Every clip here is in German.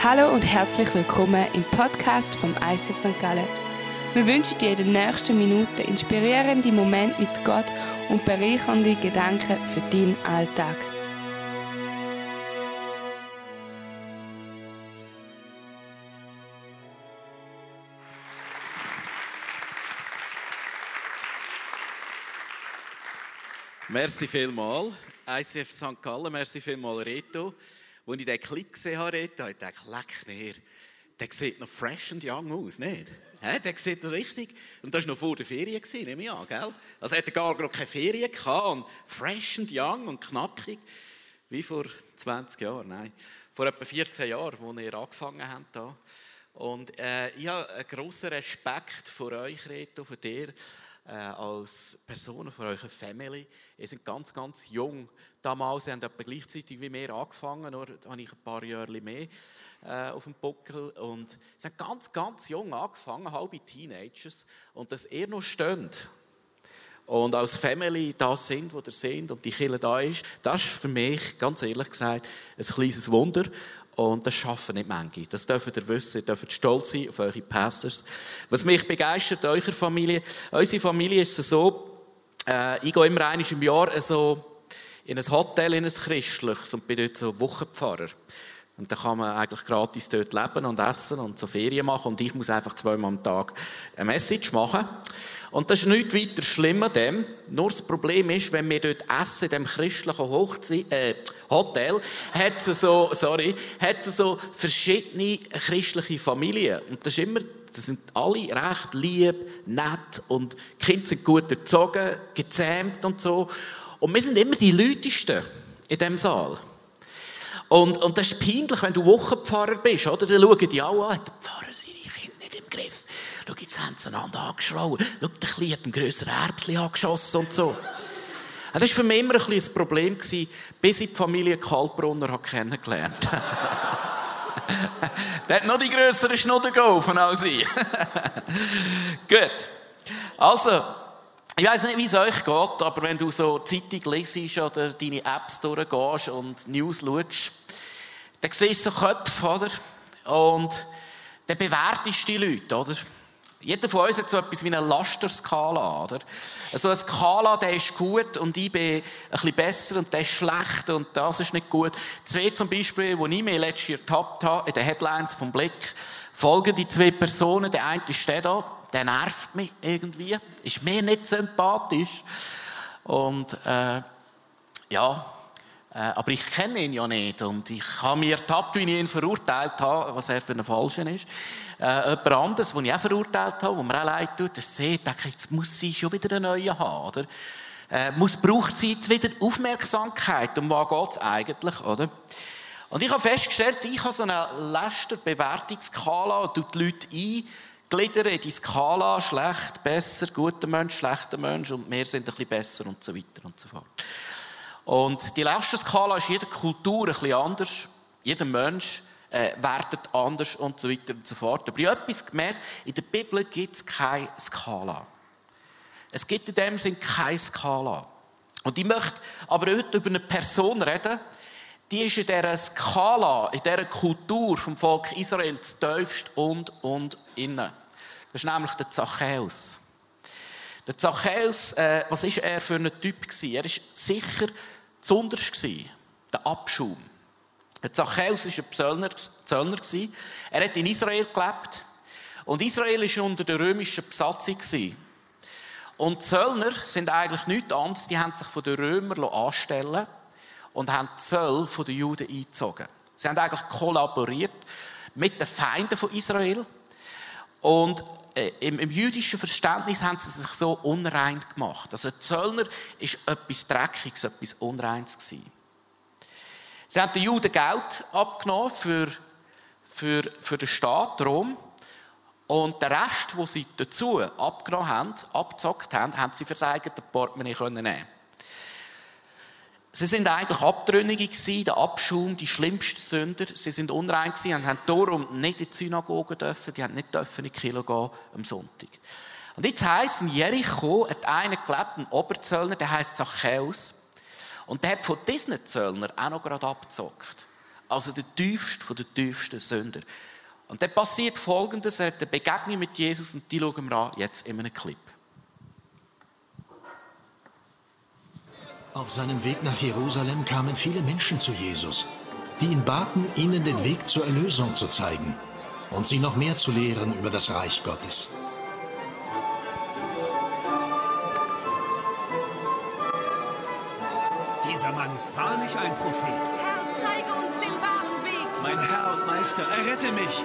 Hallo und herzlich willkommen im Podcast vom ICF St. Gallen. Wir wünschen dir in den nächsten Minuten inspirierende Momente mit Gott und bereichernde Gedanken für deinen Alltag. Merci vielmals, ICF St. Gallen, merci vielmals, Reto. Als ich diesen Clip gesehen habe, Reto, habe ich gedacht, leck mir, der sieht noch fresh and young aus, nicht? Der sieht richtig, und das war noch vor der Ferien, nehme ich an, gell? Also hat er gar noch keine Ferien gehabt und fresh and young und knackig, wie vor 20 Jahren, nein, vor etwa 14 Jahren, als ihr angefangen habt. Da. Und ich habe einen grossen Respekt vor euch, Reto, für dir. Als Personen von eurer Family. Ihr seid ganz, ganz jung. Damals haben etwa gleichzeitig wie wir angefangen, nur habe ich ein paar Jahre mehr auf dem Buckel. Und sie haben ganz, ganz jung angefangen, halbe Teenagers. Und dass ihr noch steht und als Family da sind, wo ihr sind und die Kirche da ist, das ist für mich, ganz ehrlich gesagt, ein kleines Wunder. Und das schaffen nicht manche. Das dürft ihr wissen, ihr dürft stolz sein auf eure Pastors. Was mich begeistert, eure Familie, unsere Familie ist so, ich gehe immer einmal im Jahr so in ein Hotel, in ein christliches und bin dort so Wochenpfarrer. Und da kann man eigentlich gratis dort leben und essen und so Ferien machen und ich muss einfach 2-mal am Tag eine Message machen. Und das ist nichts weiter schlimm an dem. Nur das Problem ist, wenn wir dort essen, in diesem christlichen Hotel, hat es so verschiedene christliche Familien. Und das sind alle recht lieb, nett und die Kinder sind gut erzogen, gezähmt und so. Und wir sind immer die Leutesten in diesem Saal. Und das ist peinlich, wenn du Wochenpfarrer bist, oder? Dann schauen die alle an, der Pfarrer seine Kinder nicht im Griff. Schau, jetzt haben sie einander angeschrien. Schau, der Kleine hat einen grösseren Erbsli angeschossen und so. Das war für mich immer ein bisschen ein Problem, bis ich die Familie Kaltbrunner kennengelernt habe. Der hat noch die grösseren Schnuddergaufen als ich. Gut. Also, ich weiss nicht, wie es euch geht, aber wenn du so Zeitung liest oder deine Apps durchgehst und News schaust, dann siehst du so Köpfe, oder? Und dann bewertest du die Leute, oder? Jeder von uns hat so etwas wie eine Lasterskala, oder? Also eine Skala, der ist gut und ich bin ein bisschen besser und der ist schlecht und das ist nicht gut. Zwei zum Beispiel, die ich mir letztes Jahr ertappt habe, in den Headlines vom Blick, folgende 2 Personen, der eine ist der nervt mich irgendwie, ist mir nicht sympathisch und aber ich kenne ihn ja nicht und ich habe mir ertappt, wie ich ihn verurteilt habe, was er für einen Falschen ist. Jemand anderes, den ich auch verurteilt habe, wo mir auch leid tut, der sieht, jetzt muss sie schon wieder einen neuen haben, oder? Braucht sie jetzt wieder Aufmerksamkeit, um was geht es eigentlich, oder? Und ich habe festgestellt, ich habe so eine Lasterbewertungsskala und tue die Leute eingliedern in die Skala, schlecht, besser, guter Mensch, schlechter Mensch und wir sind ein bisschen besser und so weiter und so fort. Und die Lastenskala ist in jeder Kultur ein bisschen anders. Jeder Mensch wertet anders und so weiter und so fort. Aber ich habe etwas gemerkt, in der Bibel gibt es keine Skala. Es gibt in dem Sinn keine Skala. Und ich möchte aber heute über eine Person reden, die ist in dieser Skala, in dieser Kultur vom Volk Israel das tiefst und innen. Das ist nämlich der Zachäus. Der Zachäus, was war er für ein Typ? Er war sicher zuunterst, der Abschaum. Der Zachäus war ein Zöllner. Er hat in Israel gelebt. Und Israel war unter der römischen Besatzung. Und Zöllner sind eigentlich nichts anderes. Die haben sich von den Römern anstellen und haben die Zölle von den Juden eingezogen. Sie haben eigentlich kollaboriert mit den Feinden von Israel. Und im jüdischen Verständnis haben sie sich so unrein gemacht. Also ein Zöllner war etwas Dreckiges, etwas Unreines gewesen. Sie haben den Juden Geld abgenommen für den Staat Rom. Und den Rest, den sie dazu abgenommen haben, abgezockt haben, haben sie für das eigene Portemonnaie nehmen. Sie sind eigentlich Abtrünnige gewesen, der Abschaum, die schlimmsten Sünder. Sie sind unrein gewesen und haben darum nicht in die Synagoge dürfen. Die haben nicht in die Kirche gehen am Sonntag. Und jetzt heisst, in Jericho hat einer gelebt, ein Oberzöllner, der heisst Zachäus. Und der hat von diesen Zöllnern auch noch gerade abgezockt. also der tiefste von den tiefsten Sünder. Und dann passiert Folgendes, er hat eine Begegnung mit Jesus und die schauen wir an, jetzt in einem Clip. Auf seinem Weg nach Jerusalem kamen viele Menschen zu Jesus, die ihn baten, ihnen den Weg zur Erlösung zu zeigen und sie noch mehr zu lehren über das Reich Gottes. Dieser Mann ist wahrlich ein Prophet. Herr, zeige uns den wahren Weg. Mein Herr und Meister, errette mich.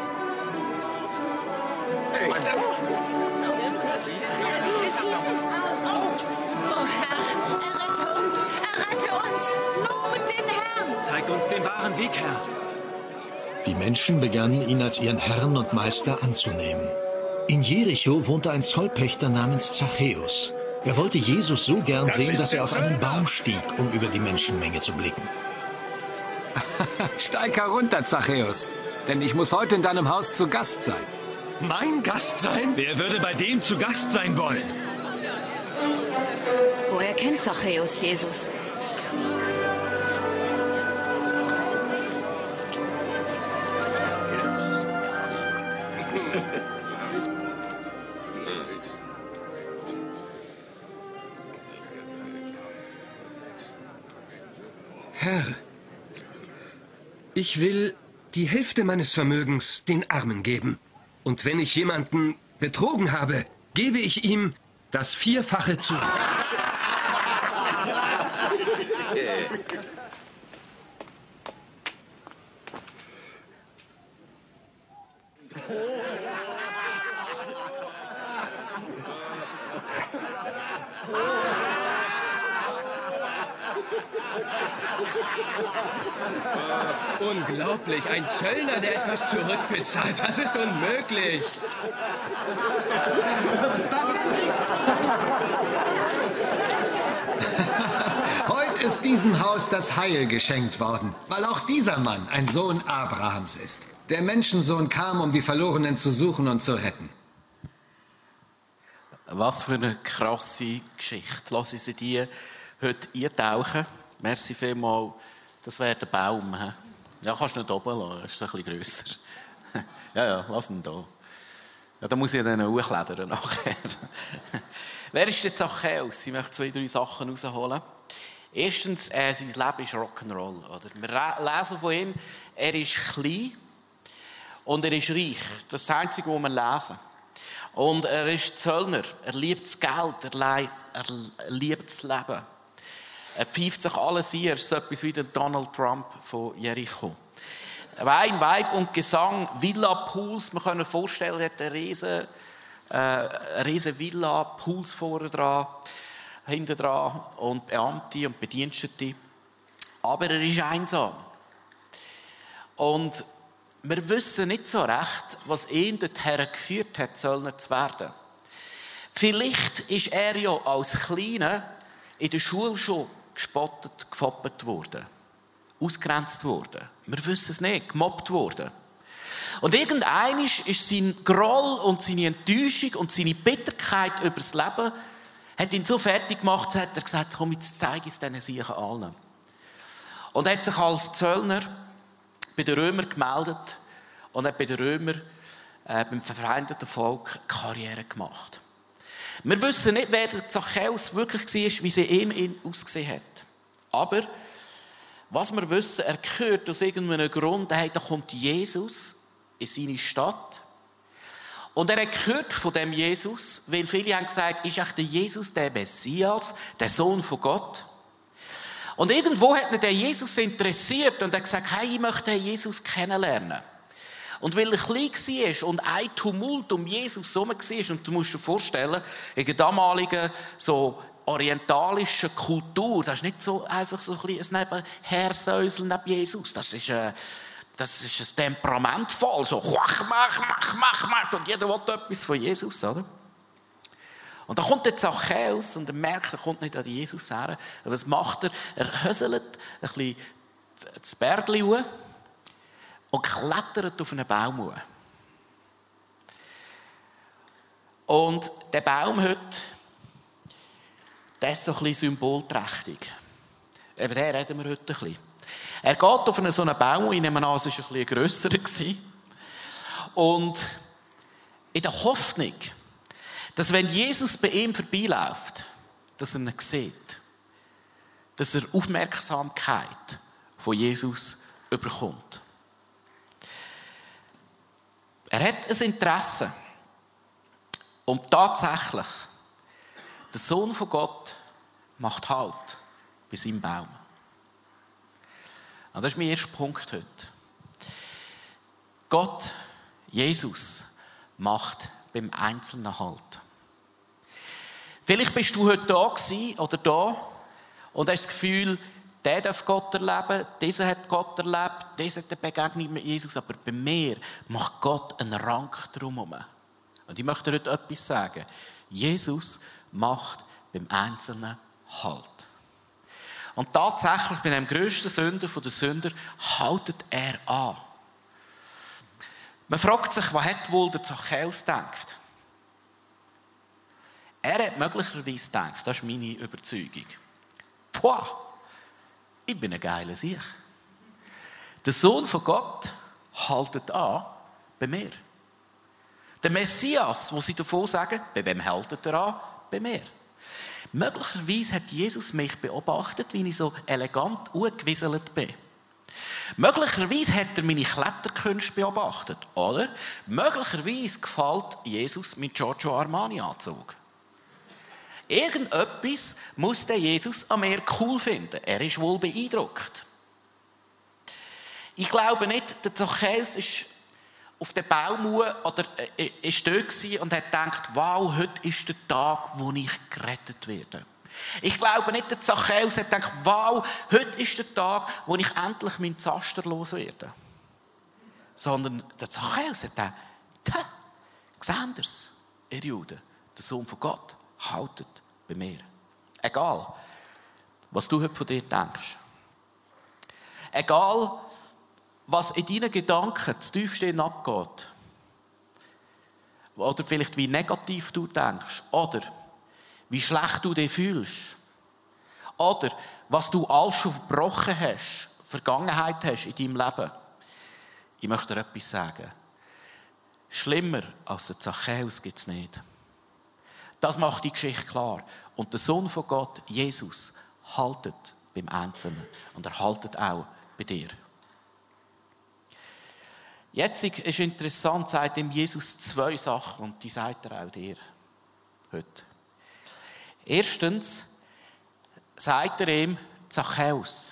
Oh Herr, errette uns, lobe den Herrn. Zeig uns den wahren Weg, Herr. Die Menschen begannen ihn als ihren Herrn und Meister anzunehmen. In Jericho wohnte ein Zollpächter namens Zachäus. Er wollte Jesus so gern sehen, dass er auf einen Baum stieg, um über die Menschenmenge zu blicken. Steig herunter, Zachäus, denn ich muss heute in deinem Haus zu Gast sein. Mein Gast sein? Wer würde bei dem zu Gast sein wollen? Woher kennt Zachäus Jesus? Herr, ich will die Hälfte meines Vermögens den Armen geben. Und wenn ich jemanden betrogen habe, gebe ich ihm das Vierfache zurück. Unglaublich, ein Zöllner, der etwas zurückbezahlt. Das ist unmöglich. Heute ist diesem Haus das Heil geschenkt worden, weil auch dieser Mann ein Sohn Abrahams ist. Der Menschensohn kam, um die Verlorenen zu suchen und zu retten. Was für eine krasse Geschichte. Lass uns in die heute eintauchen. Merci vielmals. Das wäre der Baum. He? Ja, kannst du nicht oben lassen, das ist ein bisschen grösser. ja, lass ihn da. Ja, da muss ich dann hochklettern nachher. Wer ist jetzt Zachäus? Ich möchte 2, 3 Sachen rausholen. Erstens, sein Leben ist Rock'n'Roll. Oder? Wir lesen von ihm, er ist klein und er ist reich. Das ist das Einzige, was wir lesen. Und er ist Zöllner. Er liebt das Geld, er liebt das Leben. Er pfeift sich alles ein. Er ist so etwas wie der Donald Trump von Jericho. Wein, Weib und Gesang, Villa, Pools. Man kann sich vorstellen, er hat eine riesen Villa, Pools vorne dran, hinten dran und Beamte und Bedienstete. Aber er ist einsam. Und wir wissen nicht so recht, was ihn dorthin geführt hat, Zöllner zu werden. Vielleicht ist er ja als Kleiner in der Schule schon gespottet, gefoppert worden. Ausgrenzt worden. Wir wissen es nicht. Gemobbt worden. Und irgendwann ist sein Groll und seine Enttäuschung und seine Bitterkeit über das Leben hat ihn so fertig gemacht, hat er gesagt, komm, jetzt zeige ich es diesen Siechen allen. Und er hat sich als Zöllner bei den Römern gemeldet und hat bei den Römern beim verfeindeten Volk Karriere gemacht. Wir wissen nicht, wer der Zachäus wirklich war, wie sie ihm ausgesehen hat. Aber was wir wissen, er gehört aus irgendeinem Grund, da kommt Jesus in seine Stadt. Und er hat gehört von dem Jesus, weil viele haben gesagt, ist echt der Jesus der Messias, der Sohn von Gott? Und irgendwo hat ihn der Jesus interessiert und er hat gesagt, hey, ich möchte den Jesus kennenlernen. Und weil er klein war und ein Tumult um Jesus herum war, und du musst dir vorstellen, in der damaligen so orientalischen Kultur, das ist nicht so einfach so ein Nebenhersäuseln neben Jesus, das ist ein Temperamentvoll, so mach, und jeder will etwas von Jesus, oder? Und dann kommt der Zachäus und er merkt, er kommt nicht an Jesus her. Und was macht er? Er höselt ein bisschen das Bergli hoch und klettert auf einen Baum hoch. Und der Baum heute, der ist so ein bisschen symbolträchtig. Über den reden wir heute ein bisschen. Er geht auf so einen Baum, ich nehme an, es war ein bisschen grösser. Und in der Hoffnung, dass wenn Jesus bei ihm vorbeiläuft, dass er ihn sieht. Dass er Aufmerksamkeit von Jesus bekommt. Er hat ein Interesse. Und tatsächlich, der Sohn von Gott macht Halt bei seinem Baum. Und das ist mein erster Punkt heute. Gott, Jesus, macht beim Einzelnen Halt. Vielleicht bist du heute da gewesen oder da und hast das Gefühl, der darf Gott erleben, dieser hat Gott erlebt, dieser hat eine Begegnung mit Jesus, aber bei mir macht Gott einen Rank drumherum. Und ich möchte dir heute etwas sagen. Jesus macht beim Einzelnen Halt. Und tatsächlich, bei dem grössten Sünder der Sünder, haltet er an. Man fragt sich, was hat wohl der Zachäus gedacht? Er hat möglicherweise gedacht, das ist meine Überzeugung. Boah, ich bin ein geiler Sieg. Der Sohn von Gott haltet an bei mir. Der Messias, wo sie davon sagen, bei wem haltet er an? Bei mir. Möglicherweise hat Jesus mich beobachtet, wie ich so elegant angewieselt bin. Möglicherweise hat er meine Kletterkünste beobachtet. Oder möglicherweise gefällt Jesus mit Giorgio Armani-Anzug. Irgendetwas muss der Jesus an mir cool finden. Er ist wohl beeindruckt. Ich glaube nicht, der Zachäus ist auf den Baum oder ist dort und hat gedacht, wow, heute ist der Tag, wo ich gerettet werde. Ich glaube nicht, der Zachäus hat gedacht, wow, heute ist der Tag, wo ich endlich meinen Zaster los werde. Sondern der Zachäus hat gedacht, seht ihr's, ihr Juden, der Sohn von Gott, haltet bei mir. Egal, was du heute von dir denkst. Egal, was in deinen Gedanken zu tief stehen abgeht. Oder vielleicht wie negativ du denkst. Oder wie schlecht du dich fühlst. Oder was du alles schon verbrochen hast, Vergangenheit hast in deinem Leben. Ich möchte dir etwas sagen. Schlimmer als der Zachäus gibt es nicht. Das macht die Geschichte klar. Und der Sohn von Gott, Jesus, haltet beim Einzelnen. Und er haltet auch bei dir. Jetzt ist interessant, sagt ihm Jesus 2 Sachen und die sagt er auch dir heute. Erstens sagt er ihm Zachäus.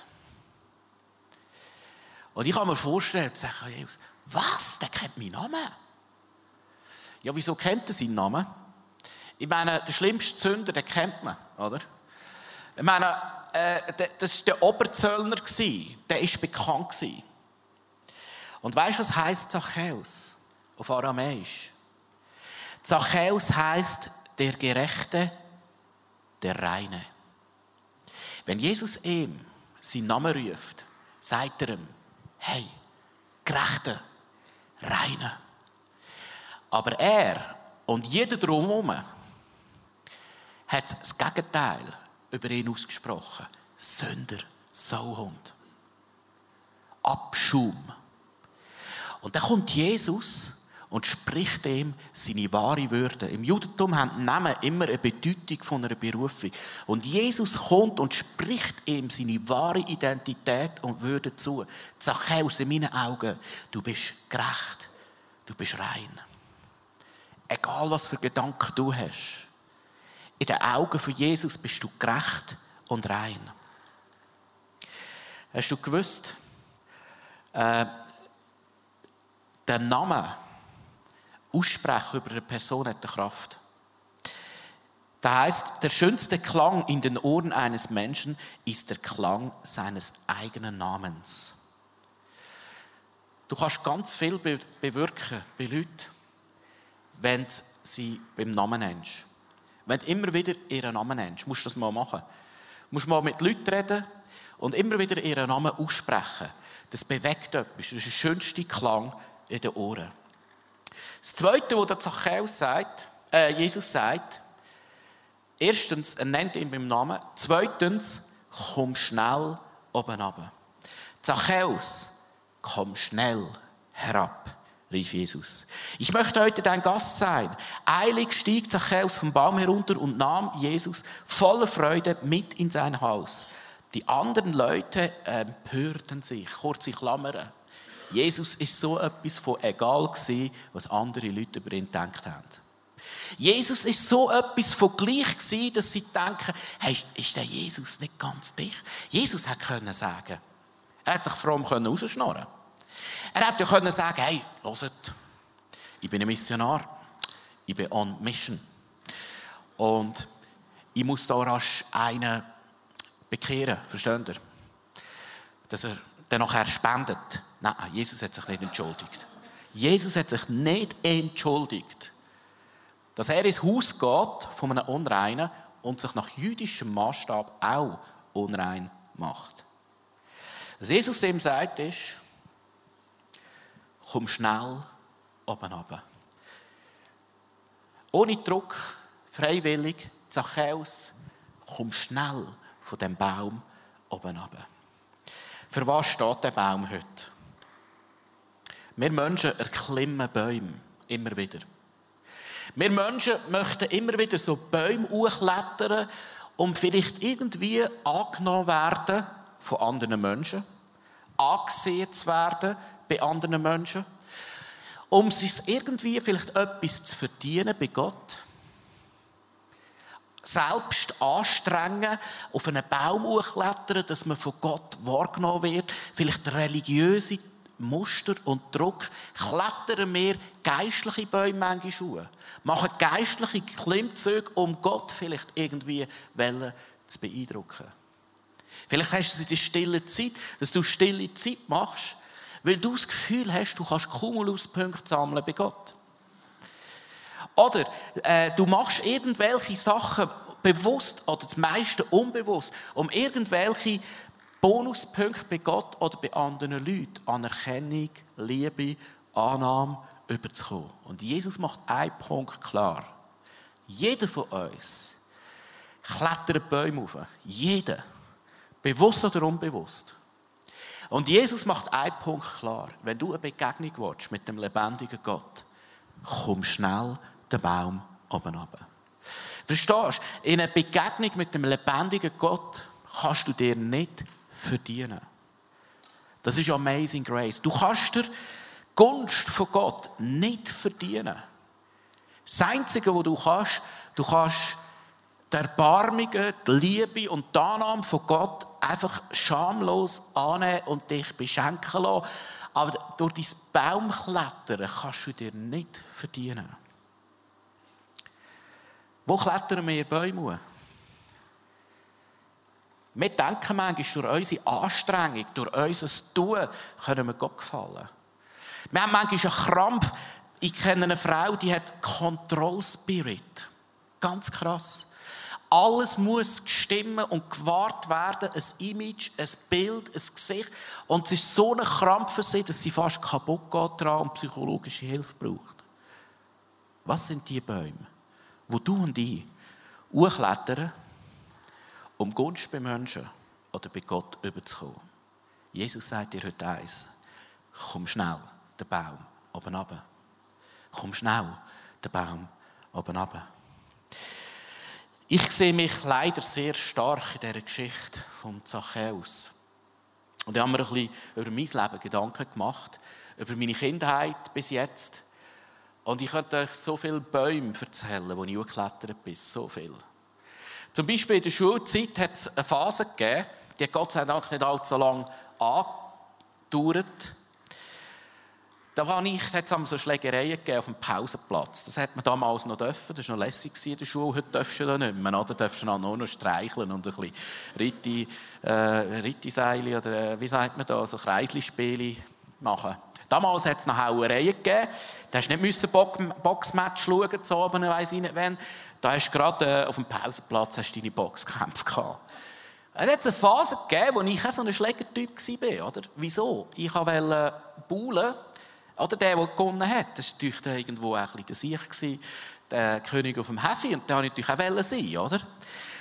Und ich kann mir vorstellen, Zachäus, was? Der kennt meinen Namen? Ja, wieso kennt er seinen Namen? Ich meine, der schlimmste Sünder, den kennt man, oder? Ich meine, das war der Oberzöllner, der war bekannt. Und weißt du, was heisst Zachäus auf Aramäisch? Zachäus heisst der Gerechte, der Reine. Wenn Jesus ihm seinen Namen ruft, sagt er ihm, hey, Gerechte, Reine. Aber er und jeder drumherum hat das Gegenteil über ihn ausgesprochen. Sünder, Sauhund. Abschaum. Und dann kommt Jesus und spricht ihm seine wahre Würde. Im Judentum haben Namen immer eine Bedeutung von einer Berufung. Und Jesus kommt und spricht ihm seine wahre Identität und Würde zu. Zachäus, in meinen Augen, du bist gerecht, du bist rein. Egal, was für Gedanken du hast. In den Augen von Jesus bist du gerecht und rein. Hast du gewusst, der Name aussprechen über eine Person hat eine Kraft. Das heisst, der schönste Klang in den Ohren eines Menschen ist der Klang seines eigenen Namens. Du kannst ganz viel bewirken bei Leuten, wenn du sie beim Namen nennst. Wenn du immer wieder ihren Namen nennst, musst du das mal machen. Du musst mal mit Leuten reden und immer wieder ihren Namen aussprechen. Das bewegt etwas. Das ist der schönste Klang in den Ohren. Das Zweite, was der Zachäus sagt, Jesus sagt, erstens, er nennt ihn beim Namen. Zweitens, komm schnell oben runter. Zachäus, komm schnell herab, rief Jesus. Ich möchte heute dein Gast sein. Eilig stieg Zachäus vom Baum herunter und nahm Jesus voller Freude mit in sein Haus. Die anderen Leute empörten sich, kurze Klammern. Jesus ist so etwas von egal gewesen, was andere Leute über ihn gedacht haben. Jesus ist so etwas von gleich gewesen, dass sie denken, hey, ist der Jesus nicht ganz dicht? Jesus hätte können sagen, er hätte sich fromm rausschnorren. Er hätte ja können sagen, hey, hört, ich bin ein Missionar, ich bin on mission und ich muss da rasch einen bekehren, versteht ihr? Dass er dann nachher spendet. Nein, Jesus hat sich nicht entschuldigt. Jesus hat sich nicht entschuldigt, dass er ins Haus geht von einem Unreinen und sich nach jüdischem Maßstab auch unrein macht. Was Jesus ihm sagt, ist, komm schnell oben runter. Ohne Druck, freiwillig, Zachäus, komm schnell von dem Baum oben runter. Für was steht der Baum heute? Wir Menschen erklimmen Bäume immer wieder. Wir Menschen möchten immer wieder so Bäume hochklettern, um vielleicht irgendwie angenommen werden von anderen Menschen, angesehen zu werden bei anderen Menschen, um sich irgendwie vielleicht etwas zu verdienen bei Gott. Selbst anstrengen, auf einen Baum hochklettern, dass man von Gott wahrgenommen wird, vielleicht religiöse Muster und Druck, klettern wir geistliche Bäume manchmal schuhe, machen geistliche Klimmzüge, um Gott vielleicht irgendwie zu beeindrucken. Vielleicht hast du es in der stillen Zeit, dass du stille Zeit machst, weil du das Gefühl hast, du kannst Kumuluspunkte sammeln bei Gott. Oder du machst irgendwelche Sachen bewusst oder das meiste unbewusst, um irgendwelche Bonuspunkte bei Gott oder bei anderen Leuten, Anerkennung, Liebe, Annahme überzukommen. Und Jesus macht einen Punkt klar. Jeder von uns klettert Bäume auf. Jeder. Bewusst oder unbewusst. Und Jesus macht einen Punkt klar. Wenn du eine Begegnung willst mit dem lebendigen Gott, komm schnell den Baum oben runter. Verstehst du? In einer Begegnung mit dem lebendigen Gott kannst du dir nicht verdienen. Das ist Amazing Grace. Du kannst dir die Gunst von Gott nicht verdienen. Das Einzige, was du kannst die Erbarmung, die Liebe und die Annahme von Gott einfach schamlos annehmen und dich beschenken lassen. Aber durch dein Baumklettern kannst du dir nicht verdienen. Wo klettern wir Bäume hoch? Wir denken manchmal, durch unsere Anstrengung, durch unser Tun können wir Gott gefallen. Wir haben manchmal einen Krampf. Ich kenne eine Frau, die hat Control-Spirit. Ganz krass. Alles muss stimmen und gewahrt werden. Ein Image, ein Bild, ein Gesicht. Und es ist so ein Krampf für sie, dass sie fast kaputt geht dran und psychologische Hilfe braucht. Was sind die Bäume, wo du und ich hochklettern, um Gunst bei Menschen oder bei Gott überzukommen? Jesus sagt dir heute eins: Komm schnell den Baum oben runter. Komm schnell den Baum oben runter. Ich sehe mich leider sehr stark in dieser Geschichte von Zachäus. Und ich habe mir ein bisschen über mein Leben Gedanken gemacht, über meine Kindheit bis jetzt. Und ich könnte euch so viele Bäume erzählen, wo ich hochgeklettert bin, so viel. Zum Beispiel in der Schulzeit hat es eine Phase gegeben, die hat Gott sei Dank nicht allzu lange angedauert. Da hat es so Schlägereien gegeben auf dem Pausenplatz. Das hat man damals noch dürfen. Das war noch lässig in der Schule. Heute darfst du das nicht mehr. Oder darfst du nur noch streicheln und ein bisschen Rittiseile oder wie sagt man da, so Kreislispiele machen. Damals hat es noch Hauereien gegeben. Da hast du nicht Boxmatch schauen zu oben, weiss ich nicht wann. Da hast du gerade auf dem Pausenplatz deine Boxkämpfe gehabt. Es hat eine Phase gegeben, wo ich auch so ein Schlägertyp war. Oder? Wieso? Ich wollte baulen. Oder der gewonnen hat, das war natürlich irgendwo auch ein bisschen der Sieg, der König auf dem Hefi, und da wollte ich natürlich auch sein, oder?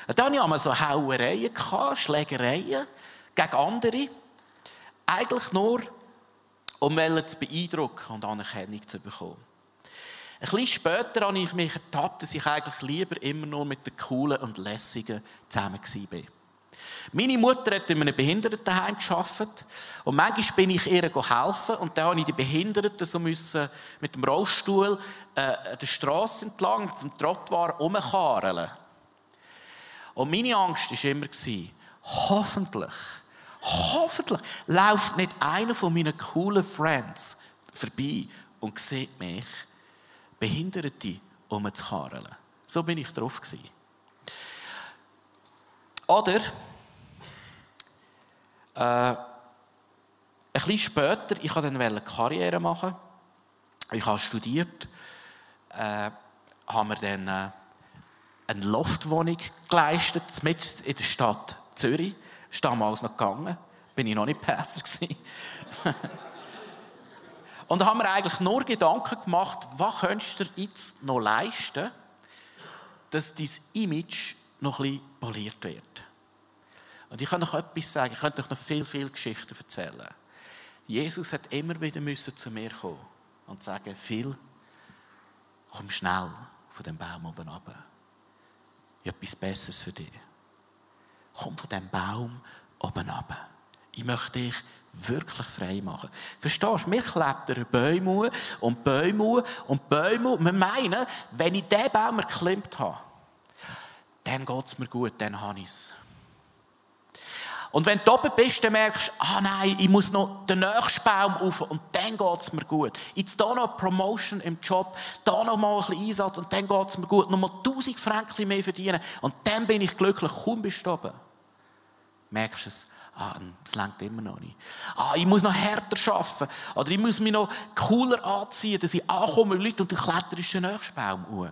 Da hatte ich einmal so Hauereien, Schlägereien gegen andere. Eigentlich nur, um zu beeindrucken und Anerkennung zu bekommen. Ein bisschen später habe ich mich ertappt, dass ich eigentlich lieber immer nur mit den Coolen und Lässigen zusammen war. Meine Mutter hat in einem Behindertenheim gearbeitet und manchmal bin ich ihr helfen und dann musste ich die Behinderten so mit dem Rollstuhl der Strasse entlang vom Trottoir rumkarren. Und meine Angst war immer, hoffentlich läuft nicht einer von meinen coolen Friends vorbei und sieht mich, Behinderte rumzukarren. So bin ich drauf gewesen. Oder ein bisschen später, ich wollte dann eine Karriere machen. Ich habe studiert, haben wir dann eine Loftwohnung geleistet, mitten in der Stadt Zürich. Das ist damals noch gegangen. Bin ich noch nicht Pastor gewesen. Und da haben wir eigentlich nur Gedanken gemacht, was könntest du dir jetzt noch leisten, dass dein Image noch ein bisschen poliert wird. Und ich kann noch etwas sagen, ich könnte euch noch viele Geschichten erzählen. Jesus hat immer wieder zu mir kommen und sagen, Phil, komm schnell von dem Baum oben runter. Ich habe etwas Besseres für dich. Komm von dem Baum oben runter. Ich möchte dich wirklich frei machen. Verstehst du? Wir klettern Bäume und Bäume und Bäume. Wir meinen, wenn ich diesen Baum erklimmt habe, dann geht es mir gut, dann habe ich es. Und wenn du oben bist, dann merkst du, nein, ich muss noch den nächsten Baum rauf und dann geht es mir gut. Jetzt hier noch eine Promotion im Job, da noch mal ein bisschen Einsatz und dann geht es mir gut. Noch mal 1000 Franken mehr verdienen und dann bin ich glücklich. Kaum bist du oben. Merkst du es? Das reicht immer noch nicht. Ich muss noch härter arbeiten. Oder ich muss mich noch cooler anziehen, dass ich ankomme mit Leuten und du kletterst den nächsten Baum hoch.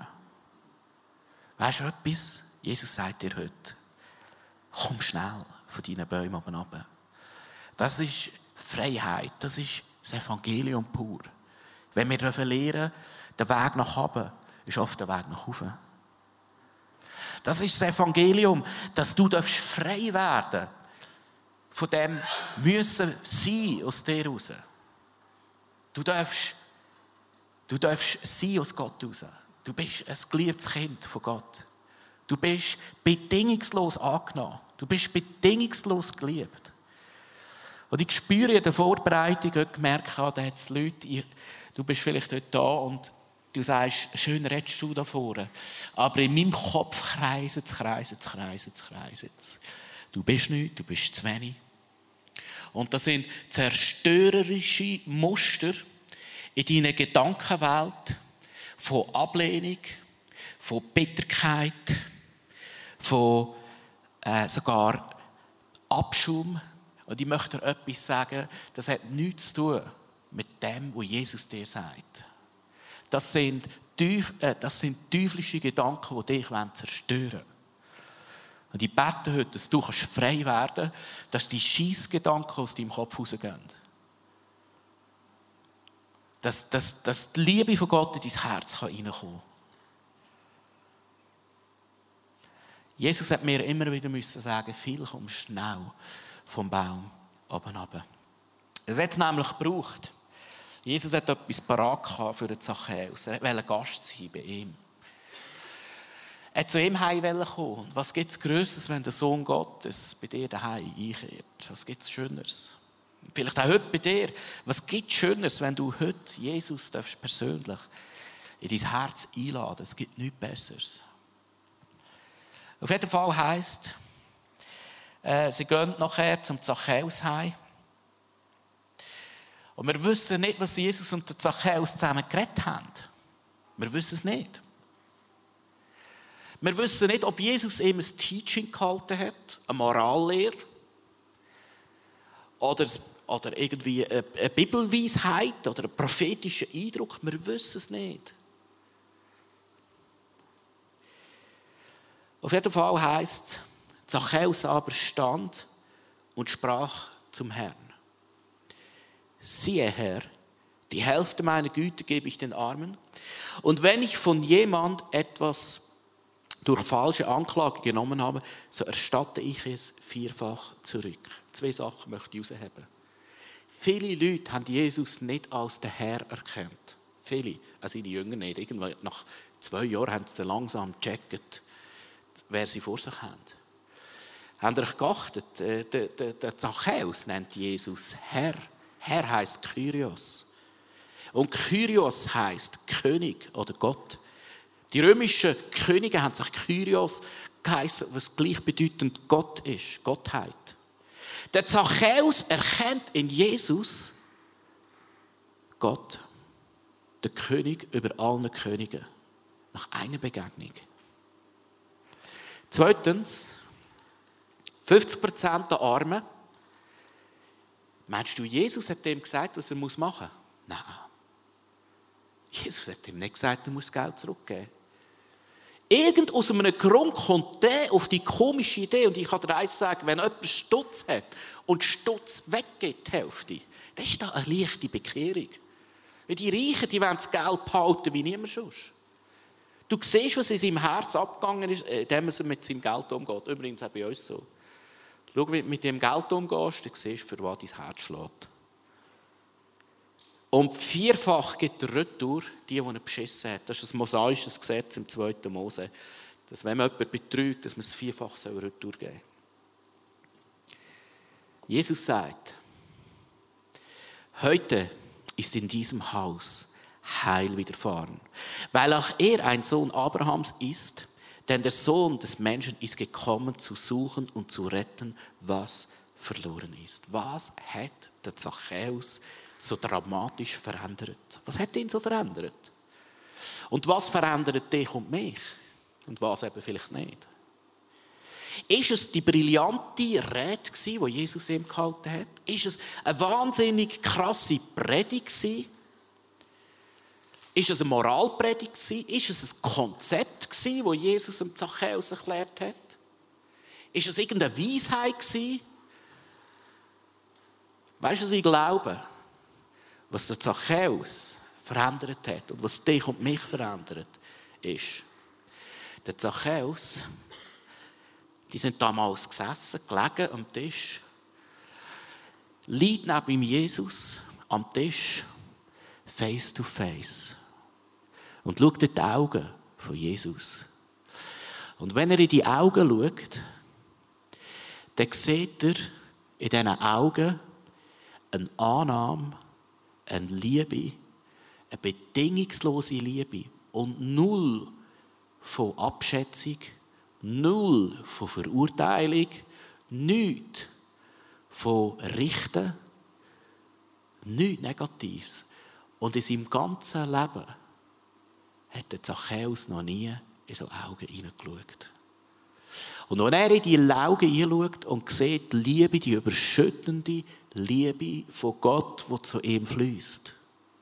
Weißt du etwas? Jesus sagt dir heute, komm schnell von deinen Bäumen oben runter. Das ist Freiheit, das ist das Evangelium pur. Wenn wir lernen, der Weg nach oben ist oft der Weg nach oben. Das ist das Evangelium, dass du frei werden von dem müssen sein aus dir raus. Du darfst sein aus Gott raus. Du bist ein geliebtes Kind von Gott. Du bist bedingungslos angenommen. Du bist bedingungslos geliebt. Und ich spüre in der Vorbereitung, ich gemerkt habe, da hat es Leute, du bist vielleicht heute da und du sagst, schön redest du da vorne. Aber in meinem Kopf kreiset es. Du bist nichts, du bist zu wenig. Und das sind zerstörerische Muster in deiner Gedankenwelt von Ablehnung, von Bitterkeit, von sogar Abschaum. Und ich möchte dir etwas sagen, das hat nichts zu tun mit dem, was Jesus dir sagt. Das sind teuflische Gedanken, die dich zerstören wollen. Und ich bete heute, dass du frei werden kannst, dass die Scheissgedanken aus deinem Kopf rausgehen. Dass die Liebe von Gott in dein Herz reinkommen kann. Jesus hat mir immer wieder sagen, viel komm schnell vom Baum oben runter. Es hat es nämlich gebraucht. Jesus hat etwas parat für den Zachäus. Er wollte Gast sein bei ihm. Er zu ihm heim kommen. Was gibt es Grösseres, wenn der Sohn Gottes bei dir daheim einkehrt? Was gibt es Schöneres? Vielleicht auch heute bei dir. Was gibt es Schöneres, wenn du heute Jesus persönlich in dein Herz einladen? Es gibt nichts Besseres. Auf jeden Fall heisst, sie gehen nachher zum Zachäus heim. Und wir wissen nicht, was Jesus und der Zachäus zusammen geredet haben. Wir wissen es nicht. Wir wissen nicht, ob Jesus ihm ein Teaching gehalten hat, eine Morallehre oder irgendwie eine Bibelweisheit oder einen prophetischen Eindruck. Wir wissen es nicht. Auf jeden Fall heisst, Zachäus aber stand und sprach zum Herrn. Siehe, Herr, die Hälfte meiner Güter gebe ich den Armen. Und wenn ich von jemand etwas durch falsche Anklage genommen habe, so erstatte ich es vierfach zurück. 2 Sachen möchte ich herausheben. Viele Leute haben Jesus nicht als den Herr erkannt. Viele, also seine Jünger nicht. Irgendwann nach 2 Jahren haben sie dann langsam gecheckt, wer sie vor sich haben. Habt ihr euch geachtet? Der Zachäus nennt Jesus Herr. Herr heisst Kyrios. Und Kyrios heisst König oder Gott. Die römischen Könige haben sich Kyrios geheißen, was gleichbedeutend Gott ist, Gottheit. Der Zachäus erkennt in Jesus Gott, der König über allen Königen, nach einer Begegnung. Zweitens, 50% der Armen. Meinst du, Jesus hat dem gesagt, was er machen muss? Nein. Jesus hat ihm nicht gesagt, er muss Geld zurückgeben. Irgend aus einem Grund kommt der auf die komische Idee, und ich kann dir eins sagen, wenn jemand Stutz hat und Stutz weggeht, die Hälfte, dann ist das eine leichte Bekehrung. Weil die Reichen, die wollen das Geld behalten wie niemand sonst. Du siehst, was in seinem Herz abgegangen ist, indem er mit seinem Geld umgeht. Übrigens auch bei uns so. Schau, wie du mit dem Geld umgehst, dann siehst du, für was dein Herz schlägt. Und vierfach gibt der Retour die er beschissen hat. Das ist ein mosaisches Gesetz im 2. Mose. Dass wenn man jemanden betrügt, dass man es vierfach Retour geben soll. Jesus sagt, heute ist in diesem Haus Heil widerfahren, weil auch er ein Sohn Abrahams ist, denn der Sohn des Menschen ist gekommen, zu suchen und zu retten, was verloren ist. Was hat der Zachäus so dramatisch verändert? Was hat ihn so verändert? Und was verändert dich und mich? Und was eben vielleicht nicht? Ist es die brillante Rede gewesen, die Jesus ihm gehalten hat? Ist es eine wahnsinnig krasse Predigt gewesen? Ist es eine Moralpredigt gewesen? Ist es ein Konzept gewesen, das Jesus dem Zachäus erklärt hat? Ist es irgendeine Weisheit gewesen? Weißt du, was ich glaube? Was der Zachäus verändert hat und was dich und mich verändert, ist, der Zachäus, die sind damals gesessen, gelegen am Tisch, liegt neben Jesus am Tisch, face to face, und schaut in die Augen von Jesus. Und wenn er in die Augen schaut, dann sieht er in diesen Augen eine Annahme, eine Liebe, eine bedingungslose Liebe und null von Abschätzung, null von Verurteilung, nichts von Richten, nichts Negatives. Und in seinem ganzen Leben hat der Zachäus noch nie in so Augen hineingeschaut. Und wenn er in die Augen hineinschaut und sieht die Liebe, die überschüttende Liebe von Gott, die zu ihm fließt,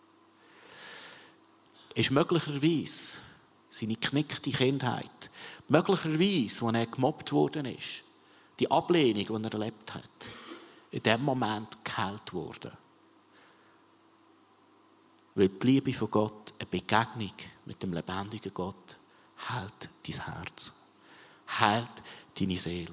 ist möglicherweise seine geknickte Kindheit, möglicherweise, als er gemobbt worden ist, die Ablehnung, die er erlebt hat, in diesem Moment geheilt worden. Weil die Liebe von Gott, eine Begegnung mit dem lebendigen Gott, heilt dein Herz, heilt deine Seele.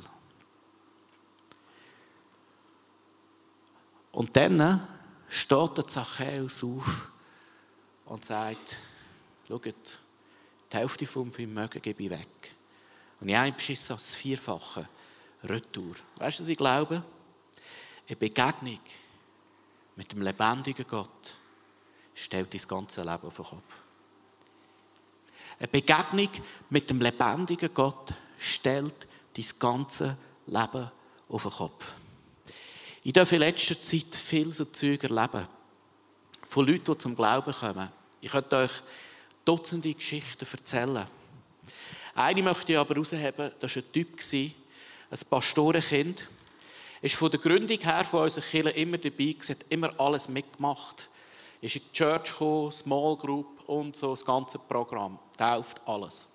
Und dann steht der Zachäus auf und sagt, schaut, die Hälfte von meinem Vermögen gebe ich weg. Und ich habe beschissen als 4-fache Retour. Weißt du, was ich glaube? Eine Begegnung mit dem lebendigen Gott stellt dein ganze Leben auf den Kopf. Eine Begegnung mit dem lebendigen Gott stellt dein ganze Leben auf den Kopf. Ich darf in letzter Zeit viel so Zeug erleben. Von Leuten, die zum Glauben kommen. Ich könnte euch Dutzende Geschichten erzählen. Eine möchte ich aber herausheben, das war ein Typ, ein Pastorenkind. Er ist von der Gründung her von unserer Kirche immer dabei, hat immer alles mitgemacht. Er ist in die Church gekommen, Small Group und so, das ganze Programm. Tauft, alles.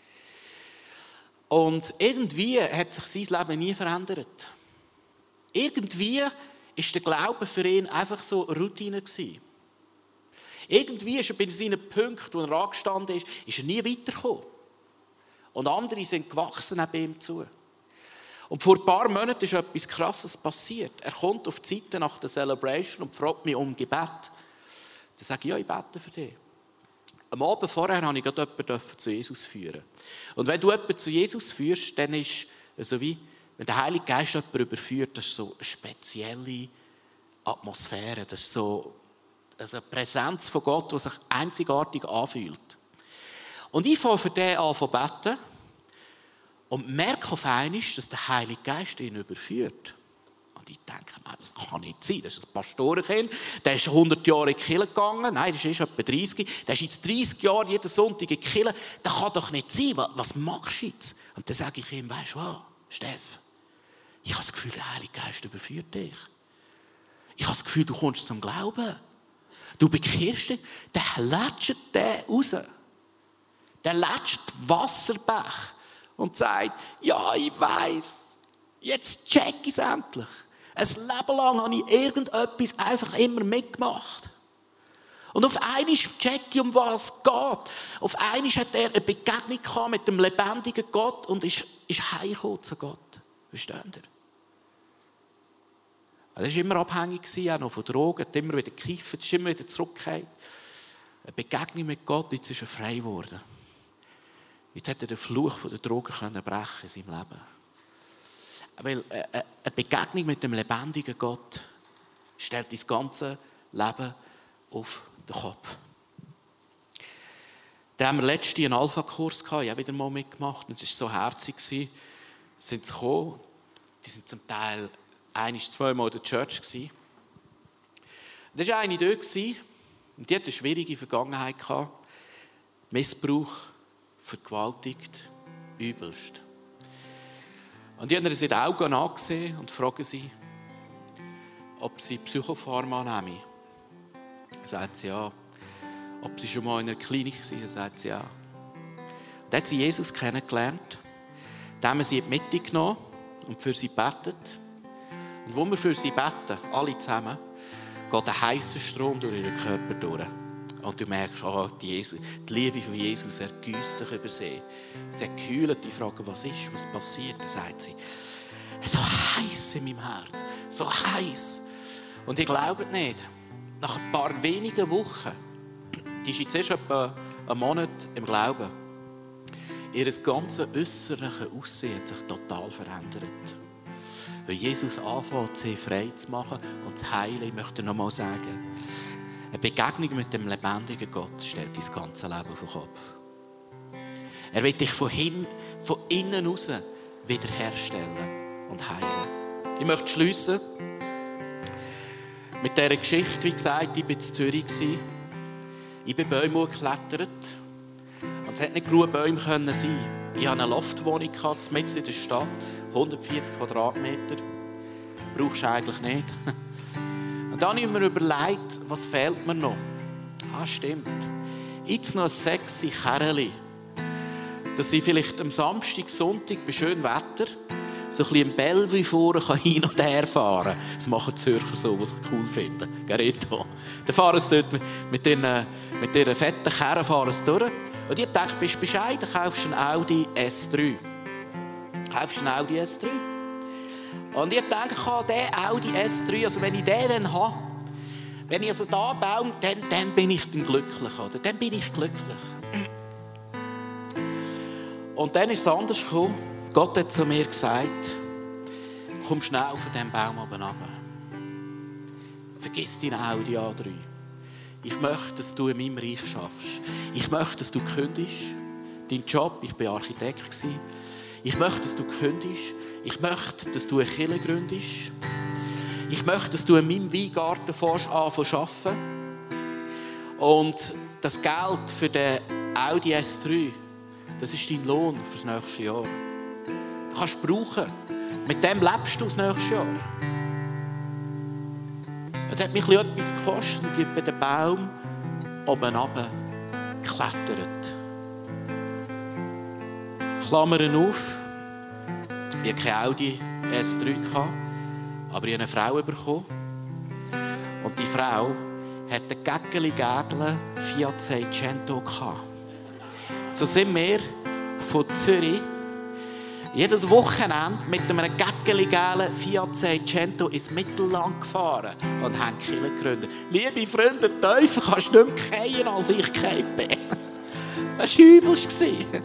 Und irgendwie hat sich sein Leben nie verändert. Irgendwie war der Glaube für ihn einfach so Routine gewesen. Irgendwie ist er bei seinen Punkten, wo er angestanden ist, er nie weitergekommen. Und andere sind gewachsen neben ihm zu. Und vor ein paar Monaten ist etwas Krasses passiert. Er kommt auf die Seite nach der Celebration und fragt mich um Gebet. Dann sage ich, ja, ich bete für dich. Am Abend vorher durfte ich gerade jemanden zu Jesus führen. Und wenn du jemanden zu Jesus führst, dann ist es so wie, wenn der Heilige Geist jemanden überführt, das ist so eine spezielle Atmosphäre. Das ist so eine Präsenz von Gott, die sich einzigartig anfühlt. Und ich fange für den an zu beten und merke auf einmal, dass der Heilige Geist ihn überführt. Und ich denke, nein, das kann nicht sein. Das ist ein Pastorenkind, der ist 100 Jahre in die Kirche gegangen. Nein, das ist etwa 30. Der ist jetzt 30 Jahre jeden Sonntag in die Kirche. Das kann doch nicht sein. Was machst du jetzt? Und dann sage ich ihm, weißt du was, Steff, ich habe das Gefühl, der Heilige Geist überführt dich. Ich habe das Gefühl, du kommst zum Glauben. Du bekehrst dich. Der lätscht den raus. Der lätscht Wasserbech und sagt, ja, ich weiss, jetzt check ich es endlich. Ein Leben lang habe ich irgendetwas einfach immer mitgemacht. Und auf einmal check ich, um was es geht. Auf einmal hat er eine Begegnung gehabt mit dem lebendigen Gott und ist heimgekommen zu Gott. Versteht ihr? Er war immer abhängig, auch noch von Drogen, hat immer wieder gekifft, ist immer wieder zurückgekehrt. Eine Begegnung mit Gott, jetzt ist er frei geworden. Jetzt hat er den Fluch der Drogen brechen in seinem Leben. Weil eine Begegnung mit dem lebendigen Gott stellt das ganze Leben auf den Kopf. Dann haben wir letztens einen Alpha-Kurs gehabt, ich habe wieder mal mitgemacht. Es war so herzig. Sie sind gekommen, die sind zum Teil zweimal in der Church gewesen. Da war eine dort, und die hatte eine schwierige Vergangenheit gehabt. Missbrauch, vergewaltigt, übelst. Und die haben ihr in die Augen angesehen und fragen sie, ob sie Psychopharma nehmen. Dann sagt sie ja. Ob sie schon mal in einer Klinik war, dann sagt sie ja. Und dann hat sie Jesus kennengelernt. Dann haben wir sie in die Mitte genommen und für sie gebetet. Und wo wir für sie beten, alle zusammen, geht ein heißer Strom durch ihren Körper durch. Und du merkst, die Liebe von Jesus ergießt sich über sie. Sie hat gekühlt, die fragen, was ist, was passiert. Dann sagt sie, so heiß in meinem Herz, so heiß. Und ich glaube nicht, nach ein paar wenigen Wochen, die ist jetzt erst etwa einen Monat im Glauben, ihr ganzes äußerliches Aussehen hat sich total verändert. Weil Jesus anfängt, sie frei zu machen und zu heilen, ich möchte noch mal sagen, eine Begegnung mit dem lebendigen Gott stellt dein ganze Leben auf den Kopf. Er will dich von innen raus wiederherstellen und heilen. Ich möchte schliessen mit dieser Geschichte. Wie gesagt, ich war in Zürich. Ich bin Bäume geklettert. Und es hätte nicht genug Bäume sein können. Ich hatte eine Loftwohnung mitten in der Stadt. 140 Quadratmeter. Brauchst du eigentlich nicht. Und dann habe ich mir überlegt, was fehlt mir noch? Stimmt. Jetzt noch ein sexy Kerli. Dass ich vielleicht am Samstag, Sonntag bei schönem Wetter so ein bisschen im Bellevue vorne hin und her fahren kann. Das machen die Zürcher so, was ich cool finde. Gerito. Dann fahren sie dort mit dieser fetten Karre durch. Und ich dachte, bist du bescheiden, kaufst einen Audi S3. Und ich denke, dieser Audi S3, also wenn ich den dann habe, wenn ich also da baue, dann bin ich dann glücklich. Oder? Dann bin ich glücklich. Und dann ist es anders gekommen. Gott hat zu mir gesagt, komm schnell von diesem Baum oben runter. Vergiss deinen Audi A3. Ich möchte, dass du in meinem Reich schaffst. Ich möchte, dass du kündigst. Dein Job, ich war Architekt. Ich möchte, dass du kündigst. Ich möchte, dass du eine Kirche gründest. Ich möchte, dass du in meinem Weingarten anfängst zu arbeiten. Und das Geld für den Audi S3, das ist dein Lohn für das nächste Jahr. Du kannst es brauchen. Mit dem lebst du das nächste Jahr. Es hat mich etwas gekostet und ich bin den Baum oben runter geklettert. Klammern auf. Ich hatte kein Audi S3, aber ich habe eine Frau bekommen. Und die Frau hatte einen Gägeli Fiat Seicento. So sind wir von Zürich jedes Wochenende mit einem gäckeli-gelben Fiat Seicento ins Mittelland gefahren und haben Kirche gegründet. Liebe Freunde, Teufel kannst du nicht mehr fallen, als ich gefallen bin. Das war übelst.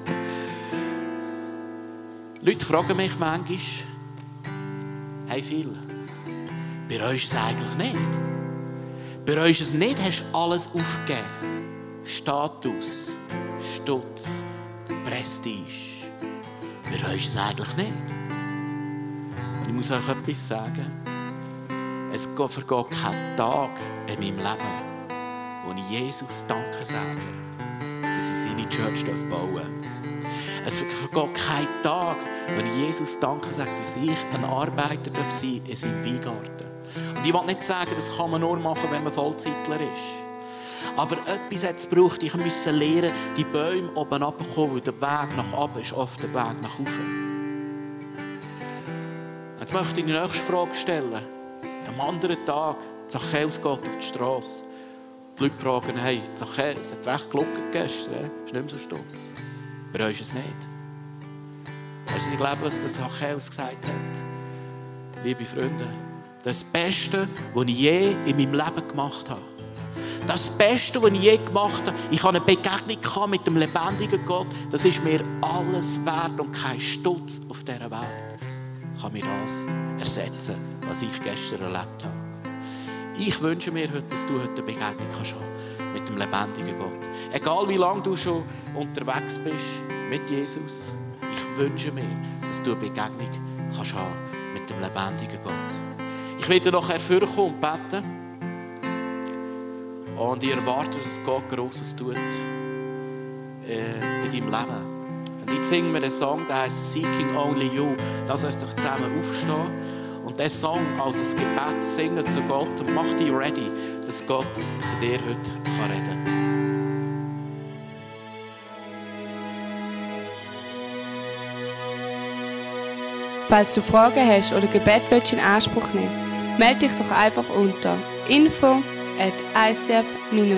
Leute fragen mich manchmal, hey Phil, bei euch ist es eigentlich nicht. Bei euch ist es nicht, hast du alles aufgegeben. Status, Stutz, Prestige. Bei euch ist es eigentlich nicht. Und ich muss euch etwas sagen. Es vergeht kein Tag in meinem Leben, wo ich Jesus Danke sage, dass ich seine Church bauen darf. Es vergeht kein Tag, wenn ich Jesus Danke sage, dass ich ein Arbeiter sein darf in seinem Weingarten. Und ich will nicht sagen, das kann man nur machen, wenn man Vollzeitler ist. Aber etwas hat es gebraucht. Ich musste lernen, die Bäume oben runterzukommen, weil der Weg nach oben ist oft der Weg nach oben. Jetzt möchte ich die nächste Frage stellen. Am anderen Tag, Zachäus geht auf die Straße. Die Leute fragen, hey, Zachäus, es hat recht gelockert gestern, ist nicht mehr so stolz. Bei euch ist es nicht. Hast du geglaubt, was der Zachäus gesagt hat? Liebe Freunde, das Beste, was ich je in meinem Leben gemacht habe. Das Beste, was ich je gemacht habe, ich habe eine Begegnung mit dem lebendigen Gott. Das ist mir alles wert und kein Stutz auf dieser Welt kann mir das ersetzen, was ich gestern erlebt habe. Ich wünsche mir heute, dass du heute eine Begegnung kannst haben mit dem lebendigen Gott. Egal wie lange du schon unterwegs bist mit Jesus, ich wünsche mir, dass du eine Begegnung kannst haben mit dem lebendigen Gott. Ich werde nachher vorkommen und beten. Und ich erwarte, dass Gott Grosses tut in deinem Leben. Und jetzt singen wir einen Song, der heißt «Seeking Only You». Lass uns doch zusammen aufstehen und diesen Song als ein Gebet singen zu Gott und mach dich ready, dass Gott zu dir heute reden kann. Falls du Fragen hast oder Gebet willst in Anspruch nehmen, melde dich doch einfach unter info@icf-sg.ch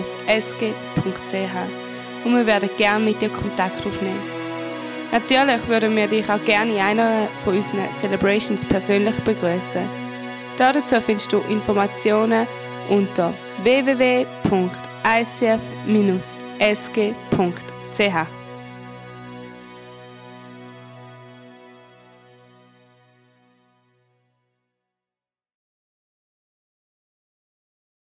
und wir werden gerne mit dir Kontakt aufnehmen. Natürlich würden wir dich auch gerne in einer von unseren Celebrations persönlich begrüßen. Dazu findest du Informationen unter www.icf-sg.ch.